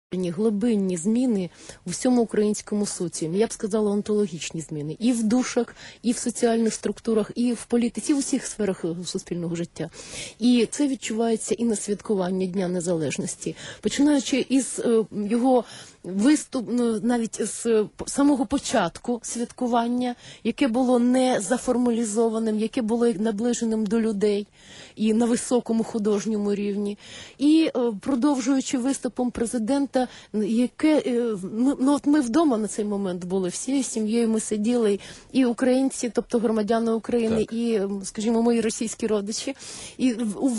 глибинні зміни у всьому українському соціумі. Я б сказала, онтологічні зміни. І в душах, і в соціальних структурах, і в політиці, і в усіх сферах суспільного життя. І це відчувається і на святкуванні Дня Незалежності. Починаючи із його виступ, навіть з самого початку святкування, яке було не заформалізованим, яке було наближеним до людей і на високому художньому рівні. І продовжуючи виступом президента, от ми вдома на цей момент були, всією сім'єю ми сиділи, і українці, тобто громадяни України, так, і, скажімо, мої російські родичі, і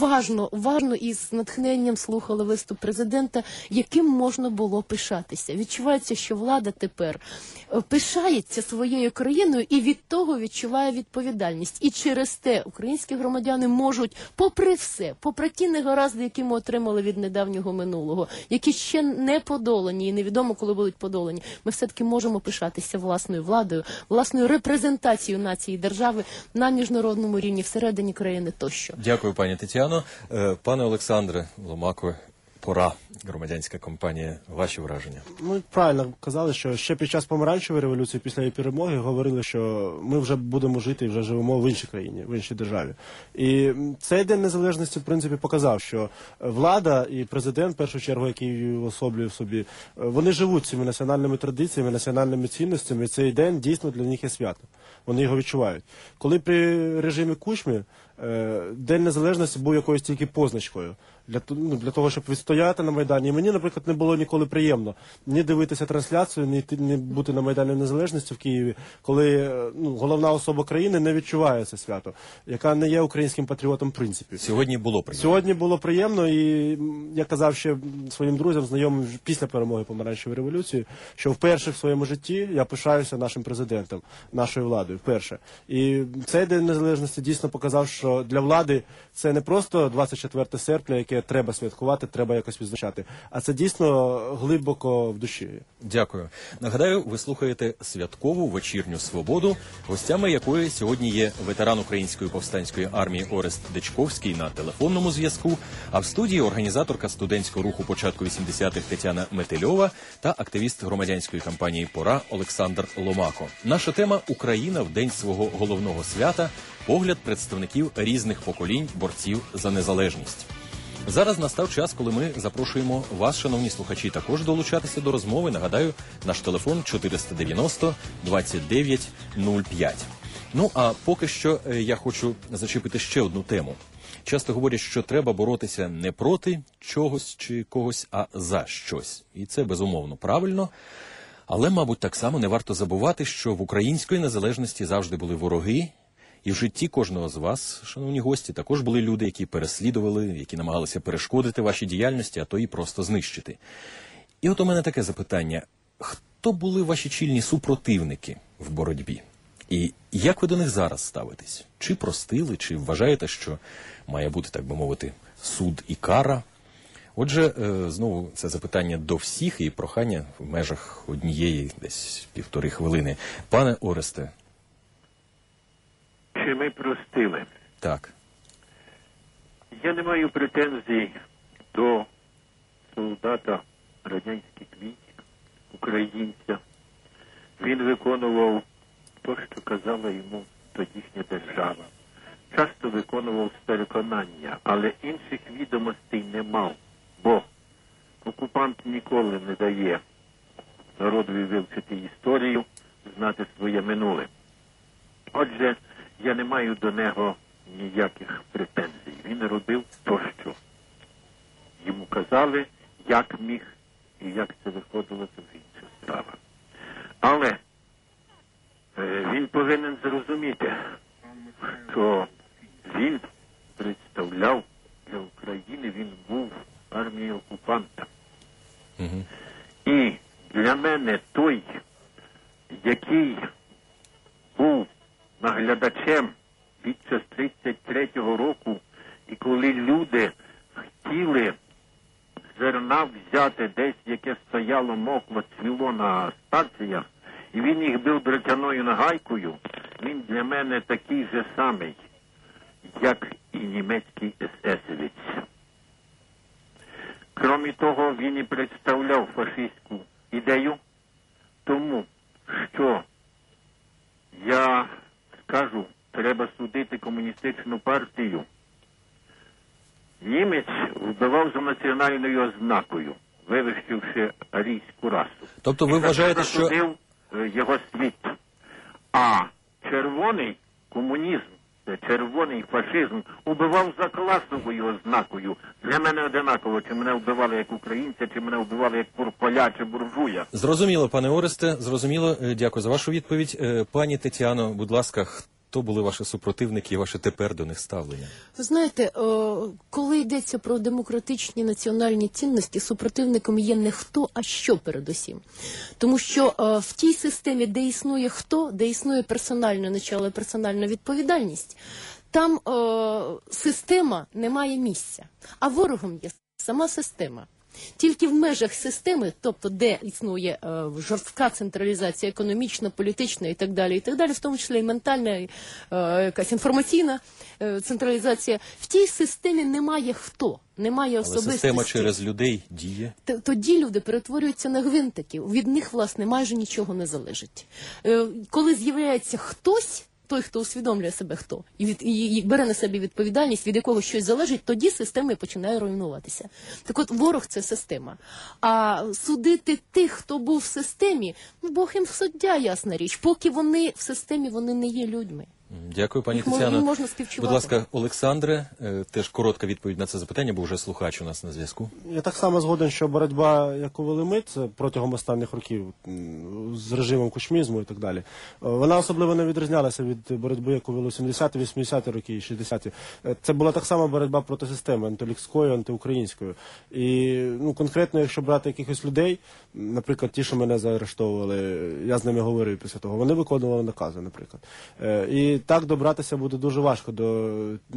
уважно і з натхненням слухали виступ президента, яким можна було пишатися. Відчувається, що влада тепер пишається своєю країною і від того відчуває відповідальність. І через те українські громадяни можуть, попри все, попри ті негаразди, які ми отримали від недавнього минулого, які ще не подолані і невідомо, коли будуть подолані, ми все-таки можемо пишатися власною владою, власною репрезентацією нації і держави на міжнародному рівні, всередині країни тощо. Дякую, пані Тетяно. Пане Олександре Ломако, «Пора», громадянська компанія, ваші враження? Ми правильно казали, що ще під час помаранчевої революції, після її перемоги, говорили, що ми вже будемо жити і вже живемо в іншій країні, в іншій державі. І цей День Незалежності, в принципі, показав, що влада і президент, в першу чергу, який уособлює в собі, вони живуть цими національними традиціями, національними цінностями, і цей день дійсно для них є свято. Вони його відчувають. Коли при режимі Кучми День Незалежності був якоюсь тільки позначкою для того, щоб відстояти на Майдані. І мені, наприклад, не було ніколи приємно ні дивитися трансляцію, ні бути на Майдані Незалежності в Києві, коли головна особа країни не відчуває це свято, яка не є українським патріотом в принципі. Сьогодні було приємно. Сьогодні було приємно, і я казав ще своїм друзям, знайомим після перемоги помаранчевої революції, що вперше в своєму житті я пишаюся нашим президентом, нашою владою, вперше. І цей День Незалежності дійсно показав, що для влади це не просто 24 серпня, яке треба святкувати, треба якось відзначати, а це дійсно глибоко в душі. Дякую. Нагадаю, ви слухаєте святкову вечірню «Свободу», гостями якої сьогодні є ветеран Української повстанської армії Орест Дечковський на телефонному зв'язку, а в студії організаторка студентського руху початку 80-х Тетяна Метельова та активіст громадянської кампанії «Пора» Олександр Ломако. Наша тема – Україна в день свого головного свята, погляд представників різних поколінь борців за незалежність. Зараз настав час, коли ми запрошуємо вас, шановні слухачі, також долучатися до розмови. Нагадаю, наш телефон 490 29 05. Ну, а поки що я хочу зачепити ще одну тему. Часто говорять, що треба боротися не проти чогось чи когось, а за щось. І це, безумовно, правильно. Але, мабуть, так само не варто забувати, що в української незалежності завжди були вороги. І в житті кожного з вас, шановні гості, також були люди, які переслідували, які намагалися перешкодити вашій діяльності, а то і просто знищити. І от у мене таке запитання. Хто були ваші чільні супротивники в боротьбі? І як ви до них зараз ставитесь? Чи простили, чи вважаєте, що має бути, так би мовити, суд і кара? Отже, знову це запитання до всіх і прохання в межах однієї, десь 1,5 хвилини. Пане Оресте. Чи ми простили? Так. Я не маю претензій до солдата радянських військ, українця. Він виконував те, що казала йому тодішня держава. Часто виконував з переконання, але інших відомостей не мав, бо окупант ніколи не дає народові вивчити історію, знати своє минуле. Отже, я не маю до нього ніяких претензій. Він робив то, що йому казали, як міг і як це виходило, це інша справа. Але він повинен зрозуміти, що він представляв для України, він був в армії окупанта. І для мене той, який був наглядачем під час 33-го року, і коли люди хотіли зерна взяти десь, яке стояло, мокло, цвіло на станціях, і він їх бив дротяною нагайкою, він для мене такий же самий, як і німецький есесівець. Крім того, він і представляв фашистську ідею, тому що я скажу, треба судити комуністичну партію. Німець вбивав за національною ознакою, вивищивши арійську расу. Тобто ви вважаєте, що... Засудив його світ. А червоний комунізм, червоний фашизм убивав за класовою ознакою. Для мене одинаково, чи мене вбивали як українця, чи мене вбивали як поля, чи буржуя. Зрозуміло, пане Оресте, зрозуміло. Дякую за вашу відповідь. Пані Тетяно, будь ласка, хто були ваші супротивники і ваше тепер до них ставлення? Ви знаєте, коли йдеться про демократичні національні цінності, супротивником є не хто, а що передусім. Тому що в тій системі, де існує хто, де існує персональне начало і персональна відповідальність, там система не має місця, а ворогом є сама система. Тільки в межах системи, тобто де існує жорстка централізація економічна, політична і так далі, в тому числі і ментальна, якась інформаційна централізація, в тій системі немає хто, немає особистості. Але система через людей діє. Тоді люди перетворюються на гвинтиків, від них, власне, майже нічого не залежить. Коли з'являється хтось, той, хто усвідомлює себе хто, і бере на себе відповідальність, від якого щось залежить, тоді система починає руйнуватися. Так от, ворог – це система. А судити тих, хто був в системі, Бог їм суддя, ясна річ. Поки вони в системі, вони не є людьми. Дякую, пані Їх Тетяно. можна співчувати. Будь ласка, Олександре, теж коротка відповідь на це запитання, бо вже слухач у нас на зв'язку. Я так само згоден, що боротьба, яку вели ми, це протягом останніх років з режимом кучмізму і так далі, вона особливо не відрізнялася від боротьби, яку вели 70-ті, 80-ті роки і 60-ті. Це була так само боротьба проти системи, антилюдської, антиукраїнської. І конкретно, якщо брати якихось людей, наприклад, ті, що мене заарештовували, я з ними говорив після того, вони виконували накази, наприклад. І так добратися буде дуже важко до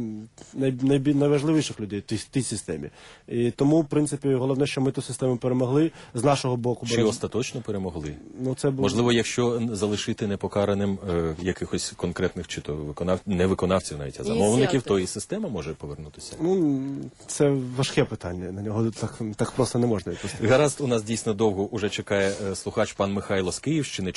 найважливіших людей в тій системі. І тому, в принципі, головне, що ми ту систему перемогли з нашого боку. Чи остаточно перемогли? Це було... Можливо, якщо залишити непокараним якихось конкретних, чи то не виконавців навіть, а замовників, то і система може повернутися? Це важке питання, на нього так просто не можна відпустити. Гаразд, у нас дійсно довго уже чекає слухач пан Михайло з Київщини,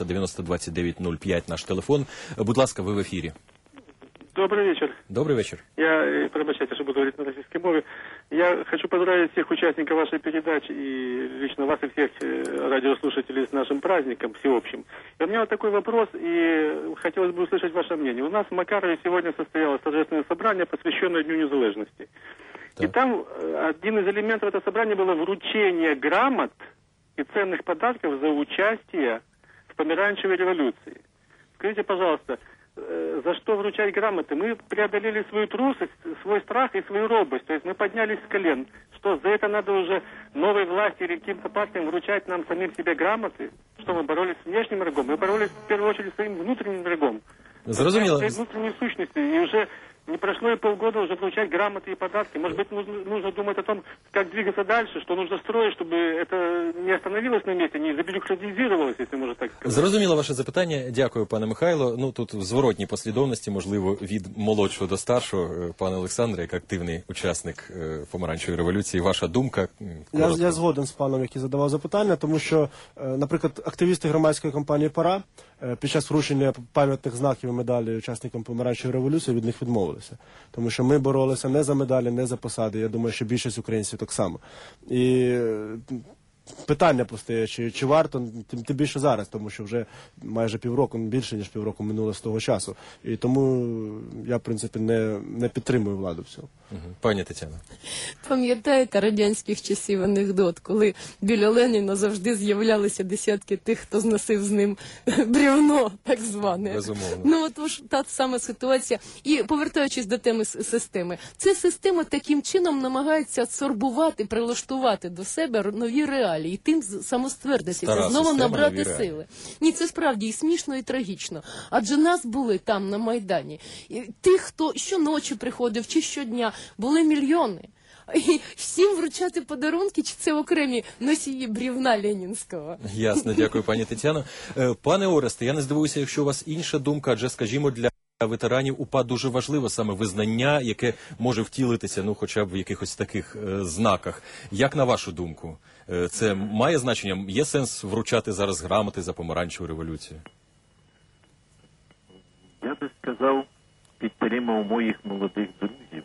490-29-05 наш телефон. Будь ласка, ви в ефірі. Добрый вечер. Добрый вечер. Я, пробачайте, что буду говорить на российской мове. Я хочу поздравить всех участников вашей передачи и лично вас и всех радиослушателей с нашим праздником всеобщим. И у меня вот такой вопрос, и хотелось бы услышать ваше мнение. У нас в Макарове сегодня состоялось торжественное собрание, посвященное Дню Незалежности. Так. И там один из элементов этого собрания было вручение грамот и ценных подарков за участие в помаранчевой революции. Скажите, пожалуйста, за что вручать грамоты? Мы преодолели свою трусость, свой страх и свою робость. То есть мы поднялись с колен. Что, за это надо уже новой власти или каким-то партиям вручать нам самим себе грамоты? Что, мы боролись с внешним врагом? Мы боролись в первую очередь с своим внутренним врагом. Зрозуміло. Своей внутренней сущности. И уже не прошло и полгода уже вручать грамоты и подарки. Может быть, нужно думать о том, как двигаться дальше, что нужно строить, чтобы это не остановилось на месте, не забюрократизировалось, если можно так сказать. Зрозуміло ваше запитання. Дякую, пане Михайло. Тут в зворотній послідовності, можливо, від молодшого до старшого. Пане Олександре, як активний учасник помаранчевої революції, ваша думка? Я згоден з паном, який задавав запитання, тому що, наприклад, активісти громадської компанії «Пора» під час вручення пам'ятних знаків і медалей учасникам помаранчевої революції від них відмовилися. Тому що ми боролися не за медалі, не за посади. Я думаю, що більшість українців так само. І питання постає, чи варто, тим більше зараз, тому що вже майже півроку, більше ніж півроку минуло з того часу. І тому я, в принципі, не підтримую владу в цьому. Пані Тетяно. Пам'ятаєте радянських часів анекдот, коли біля Леніна завжди з'являлися десятки тих, хто зносив з ним бревно, так зване. Безумовно. Отож, та сама ситуація. І повертаючись до теми системи, ця система таким чином намагається адсорбувати, прилаштувати до себе нові реалії, і тим самоствердитися, знову набрати сили. Ні, це справді і смішно, і трагічно. Адже нас були там, на Майдані. І тих, хто щоночі приходив, чи щодня, були мільйони. І всім вручати подарунки, чи це окремі носії брівна ленінського? Ясно, дякую, пані Тетяно. Пане Оресте, я не здивуюся, якщо у вас інша думка, адже, скажімо, для ветеранів УПА дуже важливо саме визнання, яке може втілитися, ну, хоча б в якихось таких знаках. Як на вашу думку, це має значення? Є сенс вручати зараз грамоти за помаранчеву революцію? Я би сказав, підтримав моїх молодих друзів,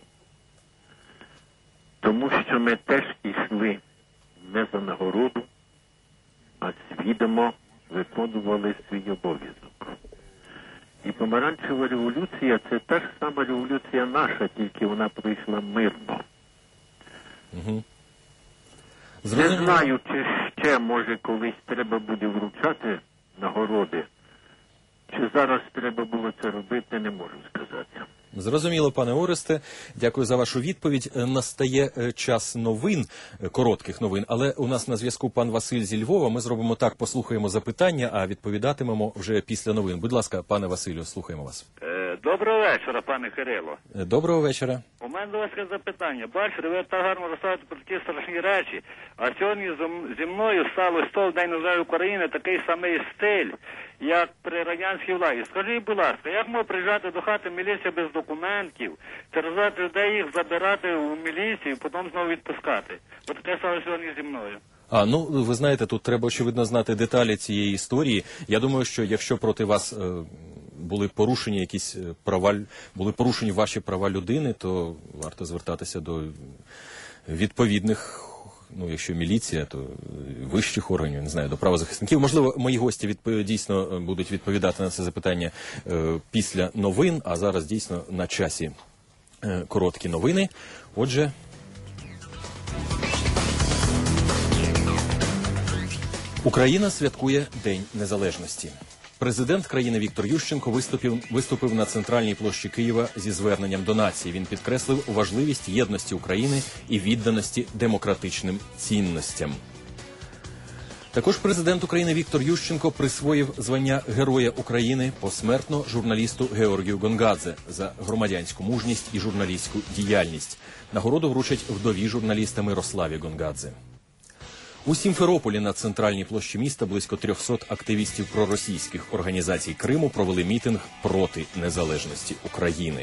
тому що ми теж йшли не за нагороду, а свідомо виконували свій обов'язок. І помаранчева революція – це та ж сама революція наша, тільки вона пройшла мирно. Угу. Не знаю, чи ще, може, колись треба буде вручати нагороди, чи зараз треба було це робити, не можу сказати. Зрозуміло, пане Оресте. Дякую за вашу відповідь. Настає час новин, коротких новин, але у нас на зв'язку пан Василь зі Львова. Ми зробимо так, послухаємо запитання, а відповідатимемо вже після новин. Будь ласка, пане Василю, слухаємо вас. Доброго вечора, пане Кирило. Доброго вечора. У мене до вас є запитання. Бачите, ви так гарно розказуєте про такі страшні речі, а сьогодні зі мною сталося в День Незалежної України такий самий стиль, як при радянській владі. Скажіть, будь ласка, як може приїжджати до хати міліція без документів, тероризувати людей, їх забирати у міліцію, потім знову відпускати? Бо таке сталося сьогодні зі мною. Ну, ви знаєте, тут треба, очевидно, знати деталі цієї історії. Я думаю, що якщо проти вас були порушені якісь права, були порушені ваші права людини, то варто звертатися до відповідних, ну, якщо міліція, то вищих органів, не знаю, до правозахисників. Можливо, мої гості дійсно будуть відповідати на це запитання після новин, а зараз дійсно на часі короткі новини. Отже, Україна святкує День Незалежності. Президент країни Віктор Ющенко виступив на центральній площі Києва зі зверненням до нації. Він підкреслив важливість єдності України і відданості демократичним цінностям. Також президент України Віктор Ющенко присвоїв звання Героя України посмертно журналісту Георгію Гонгадзе за громадянську мужність і журналістську діяльність. Нагороду вручать вдові журналіста Мирославі Гонгадзе. У Сімферополі на центральній площі міста близько 300 активістів проросійських організацій Криму провели мітинг проти незалежності України.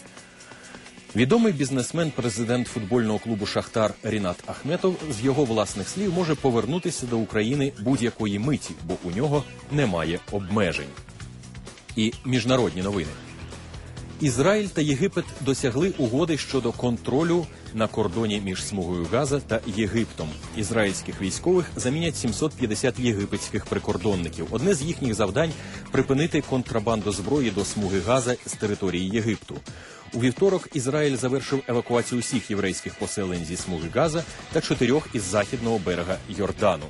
Відомий бізнесмен, президент футбольного клубу «Шахтар» Рінат Ахметов з його власних слів може повернутися до України будь-якої миті, бо у нього немає обмежень. І міжнародні новини. Ізраїль та Єгипет досягли угоди щодо контролю на кордоні між смугою Газа та Єгиптом. Ізраїльських військових замінять 750 єгипетських прикордонників. Одне з їхніх завдань – припинити контрабанду зброї до смуги Газа з території Єгипту. У вівторок Ізраїль завершив евакуацію усіх єврейських поселень зі смуги Газа та 4 із західного берега Йордану.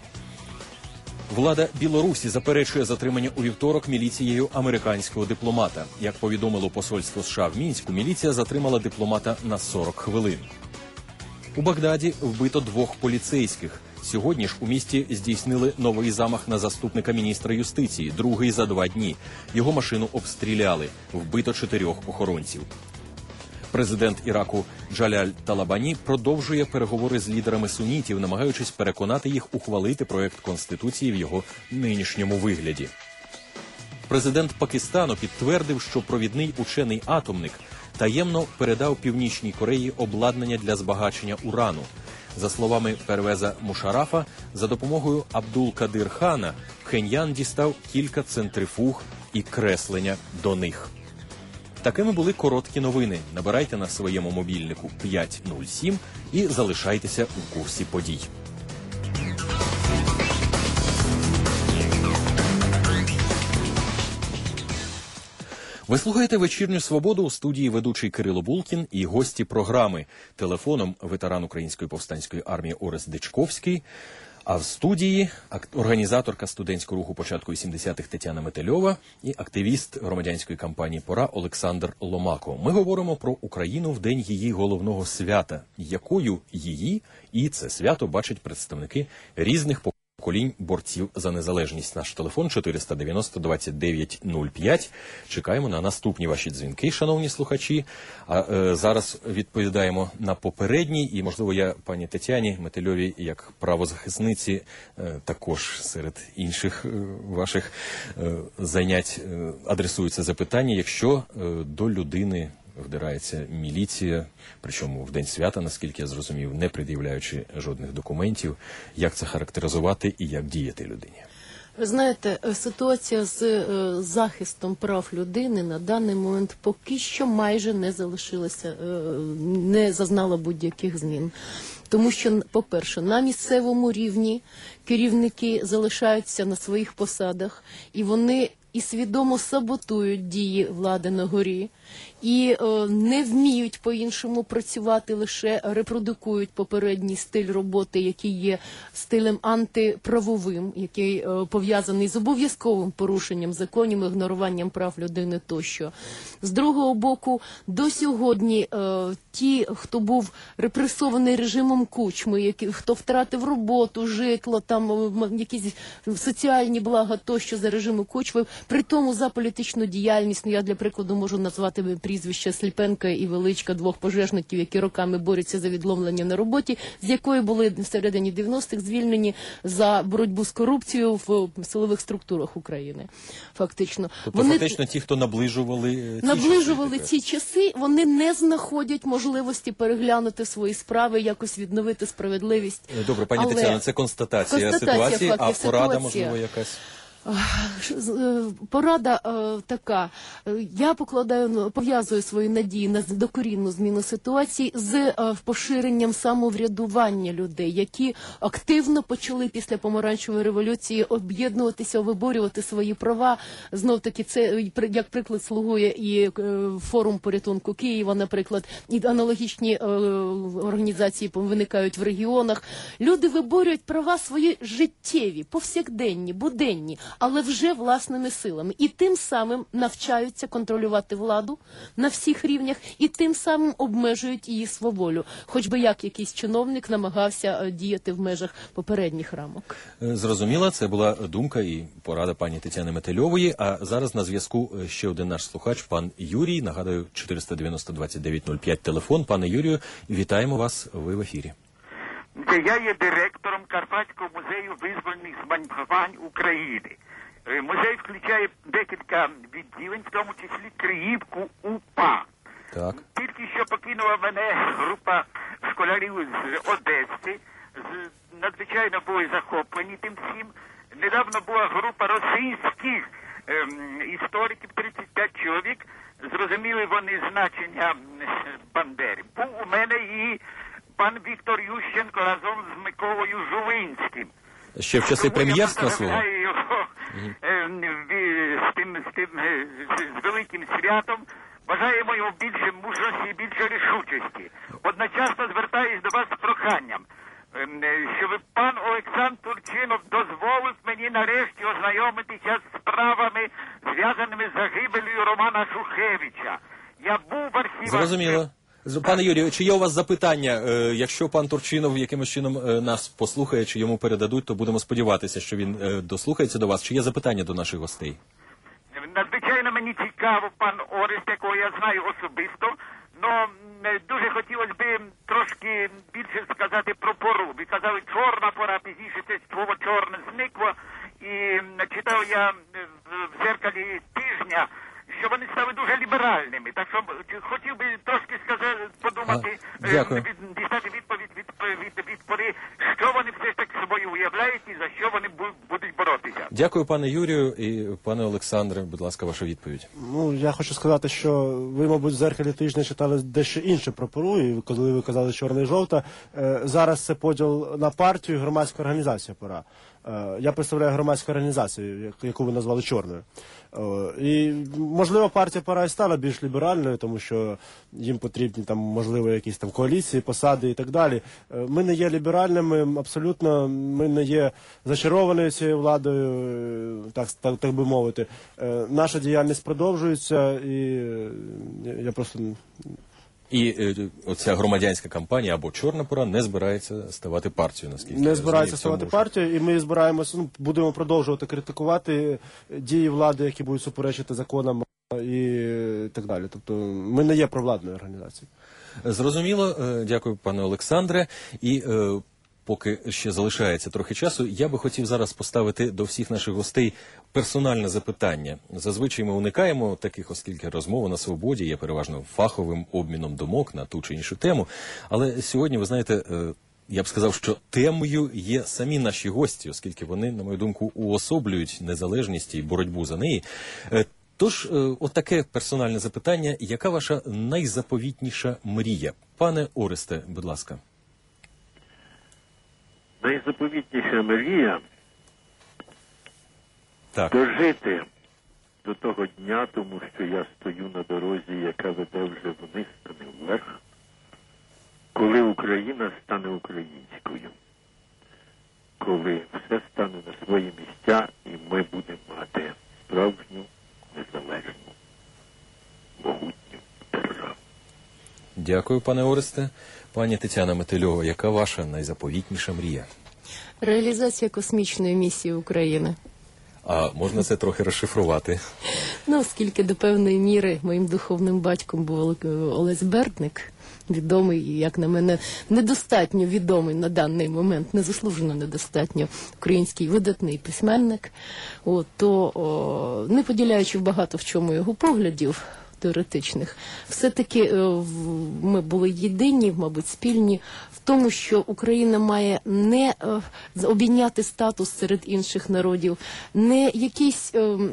Влада Білорусі заперечує затримання у вівторок міліцією американського дипломата. Як повідомило посольство США в Мінську, міліція затримала дипломата на 40 хвилин. У Багдаді вбито 2 поліцейських. Сьогодні ж у місті здійснили новий замах на заступника міністра юстиції, другий за 2 дні. Його машину обстріляли. Вбито 4 охоронців. Президент Іраку Джаляль Талабані продовжує переговори з лідерами сунітів, намагаючись переконати їх ухвалити проект Конституції в його нинішньому вигляді. Президент Пакистану підтвердив, що провідний учений-атомник таємно передав Північній Кореї обладнання для збагачення урану. За словами Первеза Мушарафа, за допомогою Абдул-Кадир-хана Пхеньян дістав кілька центрифуг і креслення до них. Такими були короткі новини. Набирайте на своєму мобільнику 507 і залишайтеся у курсі подій. Ви слухаєте «Вечірню свободу», у студії ведучий Кирило Булкін і гості програми. Телефоном ветеран Української повстанської армії Орест Дечковський, а в студії організаторка студентського руху початку 80-х Тетяна Метельова і активіст громадянської кампанії «Пора» Олександр Ломако. Ми говоримо про Україну в день її головного свята, якою її і це свято бачать представники різних поколінь поколінь борців за незалежність. Наш телефон 490-29-05. Чекаємо на наступні ваші дзвінки, шановні слухачі. А зараз відповідаємо на попередній, і, можливо, я пані Тетяні Метельовій, як правозахисниці, також серед інших ваших занять адресується запитання, якщо до людини вдирається міліція, причому в день свята, наскільки я зрозумів, не пред'являючи жодних документів, як це характеризувати і як діяти людині? Ви знаєте, ситуація з захистом прав людини на даний момент поки що майже не залишилася, не зазнала будь-яких змін. Тому що, по-перше, на місцевому рівні керівники залишаються на своїх посадах, і вони і свідомо саботують дії влади на горі, і не вміють по-іншому працювати, лише репродукують попередній стиль роботи, який є стилем антиправовим, який пов'язаний з обов'язковим порушенням законів, ігноруванням прав людини тощо. З другого боку, до сьогодні ті, хто був репресований режимом Кучми, хто втратив роботу, житло, там якісь соціальні блага тощо за режиму Кучми, при тому за політичну діяльність, я для прикладу можу назвати прізвища Сліпенка і Величка, двох пожежників, які роками борються за відловлення на роботі, з якої були в середині 90-х звільнені за боротьбу з корупцією в силових структурах України. Фактично. Тобто фактично ті, хто наближували ці часи, вони не знаходять можливості переглянути свої справи, якось відновити справедливість. Добре, пані Тетяно, це констатація ситуації, а порада, можливо, якась? Порада така. Я пов'язую свої надії на докорінну зміну ситуації з поширенням самоврядування людей, які активно почали після помаранчевої революції об'єднуватися, виборювати свої права. Знов-таки це як приклад слугує і форум порятунку Києва, наприклад, і аналогічні організації виникають в регіонах. Люди виборюють права свої життєві, повсякденні, буденні, але вже власними силами. І тим самим навчаються контролювати владу на всіх рівнях, і тим самим обмежують її свободу. Хоч би як якийсь чиновник намагався діяти в межах попередніх рамок. Зрозуміло, це була думка і порада пані Тетяни Метельової. А зараз на зв'язку ще один наш слухач, пан Юрій. Нагадую, 490-29-05 телефон. Пане Юрію, вітаємо вас, ви в ефірі. Я є директором Карпатського музею визвольних змагань України. Музей включає декілька відділень, в тому числі Криївку УПА. Так. Тільки що покинула мене група школярів з Одеси, надзвичайно були захоплені тим всім. Недавно була група російських істориків, 35 чоловік, зрозуміли вони значення Бандери. Був у мене і пан Віктор Ющенко разом з Миколою Жулинським. Ще в часи прем'єрства свого? З великим святом. Бажаємо йому більше мужності і більше рішучості. Одночасно звертаюсь до вас з проханням, щоб пан Олександр Турчинов дозволив мені нарешті ознайомитися з справами, зв'язаними з загибелью Романа Шухевича. Я був в архівах... Зрозуміло. Пане Юрію, чи є у вас запитання? Якщо пан Турчинов якимось чином нас послухає, чи йому передадуть, то будемо сподіватися, що він дослухається до вас. Чи є запитання до наших гостей? Надзвичайно мені цікаво, пан Орест, якого я знаю особисто, але дуже хотілося б трошки більше сказати про пору. Ви казали, чорна пора, пізніше це слово чорне зникло, і читав я в дзеркалі тижня, що вони стали дуже ліберальними. Так що хотів би трошки подумати, дістати відповідь від пори, що вони все ж таки собою уявляють і за що вони будуть боротися. Дякую, пане Юрію. І пане Олександре, будь ласка, ваша відповідь. Я хочу сказати, що ви, мабуть, в дзеркалі тижня читали дещо інше про пору, і коли ви казали чорна і жовта. Зараз це поділ на партію і громадську організацію пора. Я представляю громадську організацію, яку ви назвали чорною. І, можливо, партія пора і стала більш ліберальною, тому що їм потрібні, там, можливо, якісь там коаліції, посади і так далі. Ми не є ліберальними, абсолютно, ми не є зачарованою цією владою, так би мовити. Наша діяльність продовжується, і я просто І оця громадянська кампанія або «Чорна пора» не збирається ставати партією, наскільки я Не розумію, збирається в цьому ставати вже. партією, і ми збираємося, будемо продовжувати критикувати дії влади, які будуть суперечити законам і так далі. Тобто ми не є провладною організацією. Зрозуміло. Дякую, пане Олександре. І поки ще залишається трохи часу, я би хотів зараз поставити до всіх наших гостей персональне запитання. Зазвичай ми уникаємо таких, оскільки розмова на свободі є переважно фаховим обміном думок на ту чи іншу тему. Але сьогодні, ви знаєте, я б сказав, що темою є самі наші гості, оскільки вони, на мою думку, уособлюють незалежність і боротьбу за неї. Тож, отаке персональне запитання. Яка ваша найзаповітніша мрія? Пане Оресте, будь ласка. Найзаповітніша мрія Так. дожити до того дня, тому що я стою на дорозі, яка веде вже вниз, а не вверх, коли Україна стане українською, коли все стане на свої місця і ми будемо мати справжню, незалежну, могутню державу. Дякую, пане Оресте. Пані Тетяна Метельова, яка ваша найзаповітніша мрія? Реалізація космічної місії України. А можна це трохи розшифрувати? Ну, оскільки до певної міри моїм духовним батьком був Олесь Бердник, відомий, як на мене, недостатньо відомий на даний момент, незаслужено недостатньо український видатний письменник, то не поділяючи багато в чому його поглядів теоретичних, все-таки ми були єдині, мабуть, спільні в тому, що Україна має не обійняти статус серед інших народів, не якийсь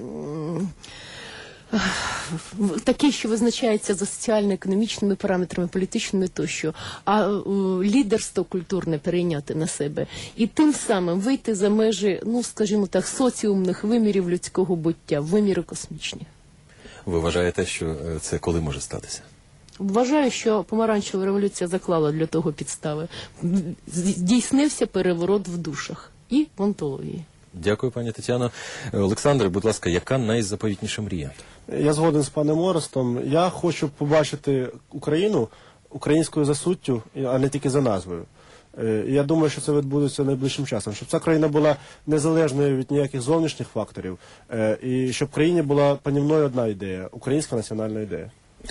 такий, що визначається за соціально-економічними параметрами, політичними тощо, а лідерство культурне перейняти на себе. І тим самим вийти за межі, скажімо так, соціумних вимірів людського буття, виміри космічні. Ви вважаєте, що це коли може статися? Вважаю, що помаранчева революція заклала для того підстави. Здійснився переворот в душах і в онтології. Дякую, пані Тетяно. Олександре, будь ласка, яка найзаповітніша мрія? Я згоден з паном Орестом. Я хочу побачити Україну українською за суттю, а не тільки за назвою. Я думаю, що це відбудеться найближчим часом. Щоб ця країна була незалежною від ніяких зовнішніх факторів, і щоб в країні була панівною одна ідея – українська національна ідея.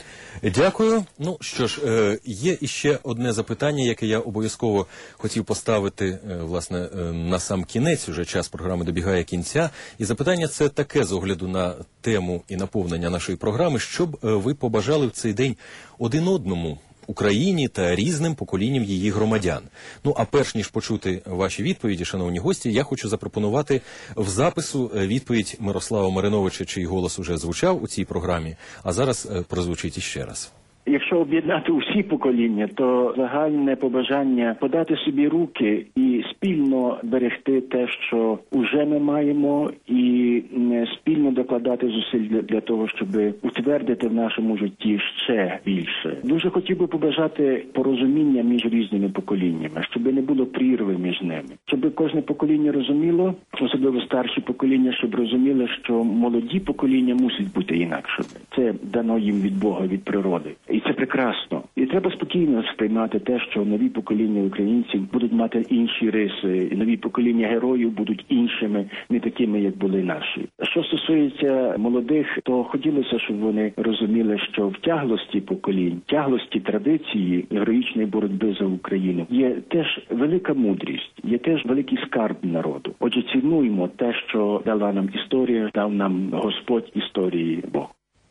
Дякую. Ну що ж, є іще одне запитання, яке я обов'язково хотів поставити, власне, на сам кінець, уже час програми добігає кінця. І запитання це таке з огляду на тему і наповнення нашої програми, що б ви побажали в цей день один одному, Україні та різним поколінням її громадян. Ну, а перш ніж почути ваші відповіді, шановні гості, я хочу запропонувати в запису відповідь Мирослава Мариновича, чий голос уже звучав у цій програмі, а зараз прозвучить іще раз. Якщо об'єднати усі покоління, то загальне побажання подати собі руки і спільно берегти те, що уже ми маємо, і спільно докладати зусиль для того, щоб утвердити в нашому житті ще більше. Дуже хотів би побажати порозуміння між різними поколіннями, щоб не було прірви між ними. Щоб кожне покоління розуміло, особливо старші покоління, щоб розуміли, що молоді покоління мусять бути інакшими. Це дано їм від Бога, від природи. І це прекрасно. І треба спокійно сприймати те, що нові покоління українців будуть мати інші риси, і нові покоління героїв будуть іншими, не такими, як були наші. Що стосується молодих, то хотілося, щоб вони розуміли, що в тяглості поколінь, тяглості традиції героїчної боротьби за Україну є теж велика мудрість, є теж великий скарб народу. Отже, цінуємо те, що дала нам історія, дав нам Господь історії Бог.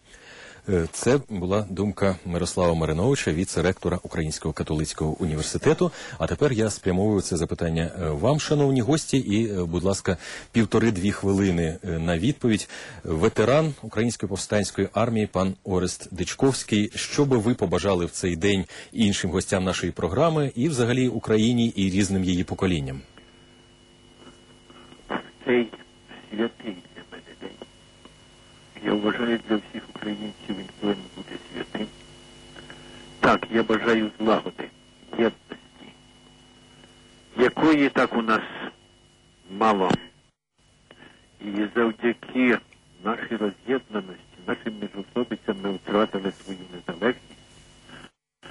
Це була думка Мирослава Мариновича, віце-ректора Українського католицького університету. А тепер я спрямовую це запитання вам, шановні гості, і, будь ласка, 1,5-2 хвилини на відповідь. Ветеран Української повстанської армії пан Орест Дичковський. Що би ви побажали в цей день іншим гостям нашої програми і взагалі Україні і різним її поколінням? Цей святий для мене день. Я вважаю, для всіх українців він повинен бути святим. Так, я бажаю злагоди, єдності, якої так у нас мало. І завдяки нашій роз'єднаності, нашим міжособицям ми втратили свою незалежність.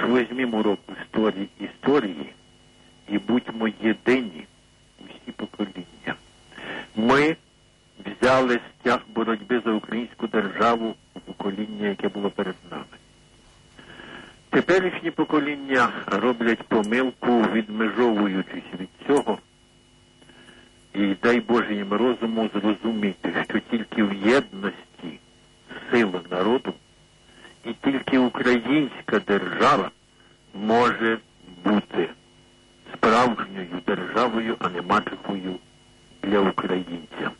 візьмімо урок історії і будьмо єдині усі покоління. Ми взяли стяг боротьби за українську державу у покоління, яке було перед нами. Теперішні покоління роблять помилку, відмежовуючись від цього. І дай Боже їм розуму зрозуміти, що тільки в єдності сила народу і тільки українська держава може бути справжньою державою, а не мачехою для українця.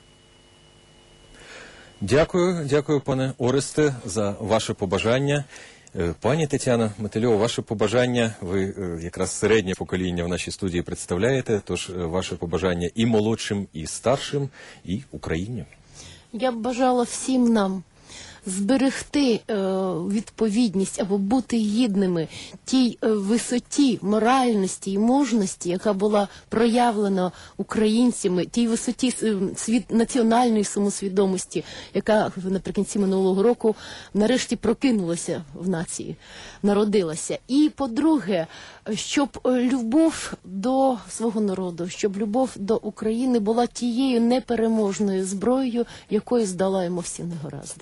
Дякую, пане Оресте, за ваше побажання. Пані Тетяна Метельова, ваше побажання, ви якраз середнє покоління в нашій студії представляєте, тож ваше побажання і молодшим, і старшим, і Україні. Я б бажала всім нам зберегти відповідність або бути гідними тій висоті моральності і мужності, яка була проявлена українцями, тій висоті національної самосвідомості, яка наприкінці минулого року нарешті прокинулася в нації, народилася. І, по-друге, щоб любов до свого народу, щоб любов до України була тією непереможною зброєю, якою здолаємо всі негаразди.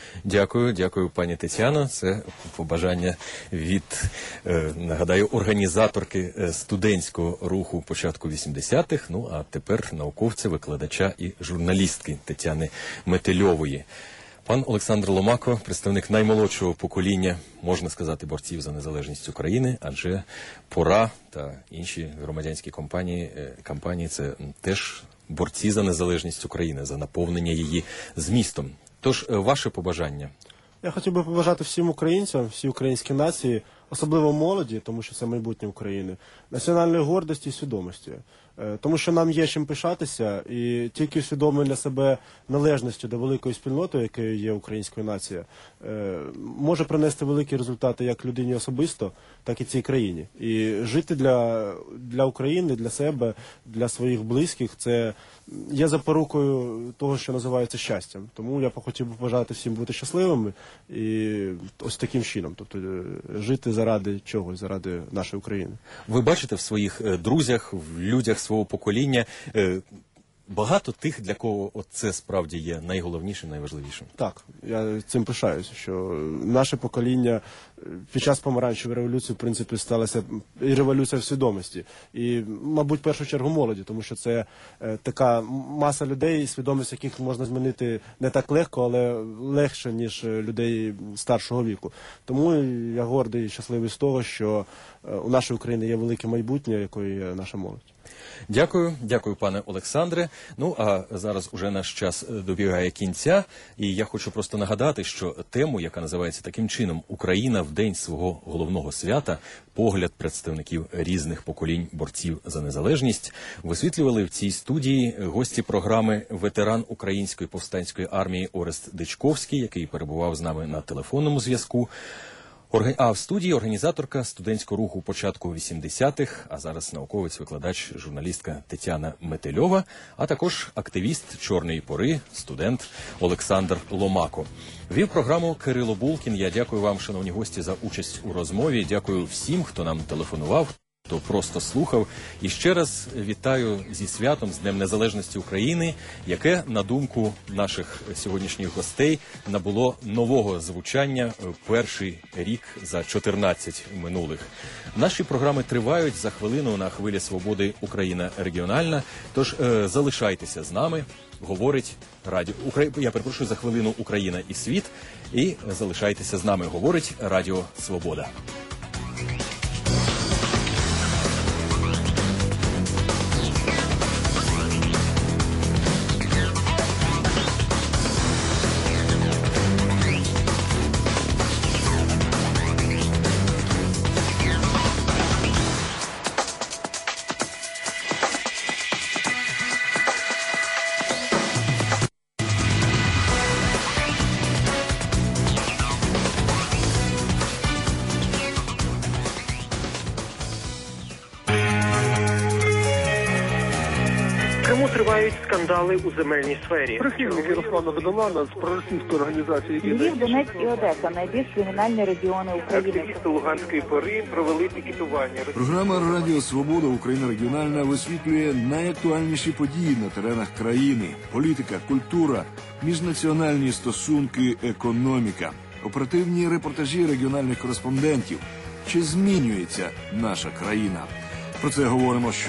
Дякую, пані Тетяно. Це побажання від, нагадаю, організаторки студентського руху початку 80-х, ну а тепер науковця, викладача і журналістки Тетяни Метельової. Пан Олександр Ломако, представник наймолодшого покоління, можна сказати, борців за незалежність України, адже «Пора» та інші громадянські кампанії – це теж борці за незалежність України, за наповнення її змістом. Тож, ваше побажання? Я хотів би побажати всім українцям, всій українській нації, особливо молоді, тому що це майбутнє України, національної гордості і свідомості. Тому що нам є чим пишатися, і тільки усвідомлення себе належності до великої спільноти, якою є українська нація, може принести великі результати як людині особисто, так і цій країні. І жити для України, для себе, для своїх близьких – це є запорукою того, що називається щастям. Тому я хотів би побажати всім бути щасливими і ось таким чином, тобто жити заради чогось, заради нашої України. Ви бачите в своїх друзях, в людях свого покоління багато тих, для кого це справді є найголовнішим, найважливішим? Так, я цим пишаюся, що наше покоління під час помаранчевої революції, в принципі, сталася і революція в свідомості. І, мабуть, в першу чергу молоді, тому що це така маса людей, свідомість яких можна змінити не так легко, але легше, ніж людей старшого віку. Тому я гордий і щасливий з того, що у нашої України є велике майбутнє, якою є наша молодь. Дякую, пане Олександре. Ну, а зараз уже наш час добігає кінця, і я хочу просто нагадати, що тему, яка називається таким чином «Україна в день свого головного свята. Погляд представників різних поколінь борців за незалежність», висвітлювали в цій студії гості програми ветеран Української повстанської армії Орест Дичковський, який перебував з нами на телефонному зв'язку. А в студії організаторка студентського руху початку 80-х, а зараз науковець-викладач, журналістка Тетяна Метельова, а також активіст «Чорної пори», студент Олександр Ломако. Вів програму Кирило Булкін. Я дякую вам, шановні гості, за участь у розмові. Дякую всім, хто нам телефонував, хто просто слухав. І ще раз вітаю зі святом, з Днем Незалежності України, яке, на думку наших сьогоднішніх гостей, набуло нового звучання перший рік за 14 минулих. Наші програми тривають. За хвилину на Хвилі Свободи Україна регіональна. Тож залишайтеся з нами. Говорить радіо. Я перепрошую, за хвилину Україна і світ. І залишайтеся з нами. Говорить Радіо Свобода. Чому тривають скандали у земельній сфері? Прихильник Ярослава Бедолана з проросійської організації Львів, Донецьк і Одеса – найбільш кримінальні регіони України. Активісти Луганської пори провели пікетування. Програма «Радіо Свобода» Україна регіональна висвітлює найактуальніші події на теренах країни: політика, культура, міжнаціональні стосунки, економіка, оперативні репортажі регіональних кореспондентів. Чи змінюється наша країна? Про це говоримо